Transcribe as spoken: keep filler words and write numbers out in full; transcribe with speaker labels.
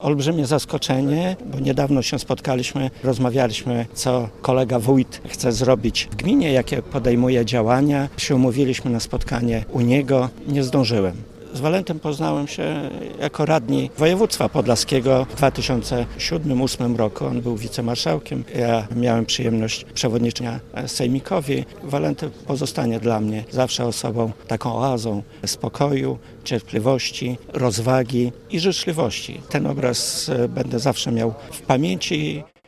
Speaker 1: olbrzymie zaskoczenie, bo niedawno się spotkaliśmy, rozmawialiśmy, co kolega wójt chce zrobić w gminie, jakie podejmuje działania. Się umówiliśmy na spotkanie u niego, nie zdążyłem. Z Walentem poznałem się jako radni województwa podlaskiego w dwa tysiące siódmym do dwa tysiące ósmym roku. On był wicemarszałkiem. Ja miałem przyjemność przewodniczenia sejmikowi. Walenty pozostanie dla mnie zawsze osobą taką oazą spokoju, cierpliwości, rozwagi i życzliwości. Ten obraz będę zawsze miał w pamięci.